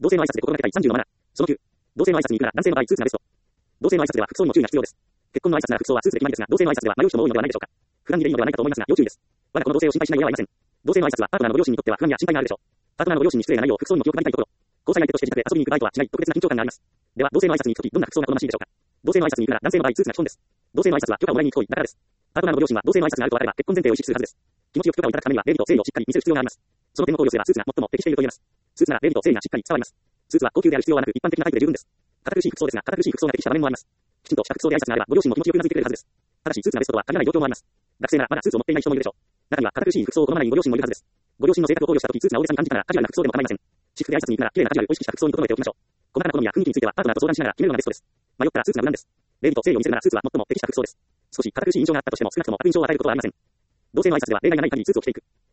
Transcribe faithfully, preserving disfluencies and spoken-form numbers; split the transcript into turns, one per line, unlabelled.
同性の挨拶で心がけたいさんじゅうのマナー。そのきゅう。同性の挨拶に行くなら男性の場合スーツがベスト。同性の挨拶では服装にも注意が必要です。結婚の挨拶なら服装はスーツで決まりですが、同性の挨拶では迷う人も多いのではないでしょうか。普段にでいいのではないかと思いますが、要注意です。我が子の同性を心配しない親はいません。同性の挨拶はパートナーのご両親にとっては不安や心配があるでしょう。パートナーのご両親に失礼がないよう服装にも気を配りたいところ。交際相手として自宅で遊びに行く場合とは違い、特別な緊張感があります。では、同性の挨拶に行くとき、どんな服装が好ましいでしょうか。同性の挨拶に行くなら男性の場合スーツが基本です。同性の挨拶は許可をもらいに行く行為だからです。パートナーのご両親は同性の挨拶があると分かれば結婚前提を意識するはずです。気持ちよく許可をいただくためには礼儀と誠意をしっかり見せる必要があります。その点を考慮すればスーツが最も適していると言えます。スーツなら礼儀と誠意がしっかり伝わります。スーツは高級である必要はなく一般的なタイプで十分です。堅苦しい服装ですが、堅苦しい服装が適した場面もあります。きちんとした服装で挨拶があればご両親も気持ちよくうなずいてくれるはずです。ただしスーツがベストとは限らない状況もあります。学生ならまだスーツを持っていない人もいるでしょう。中には堅苦しい服装を好まないご両親もいるはずです。ご両親の性格を考慮したときスーツが大げさに感じたならカジュアルな服装でも構いません。私服で挨拶に行くなら綺麗なカジュアルを意識した服装に整えておきましょう。細かな好みや雰囲気についてはパートナーと相談しながら決めるのがベストです。迷ったらスーツが無難です。礼儀と誠意を見せるならスーツは最も適した服装です。少し堅苦しい印象があったとしても少なくとも悪印象を与えることはありません。同性の挨拶では例外がない限りスーツを着ていく。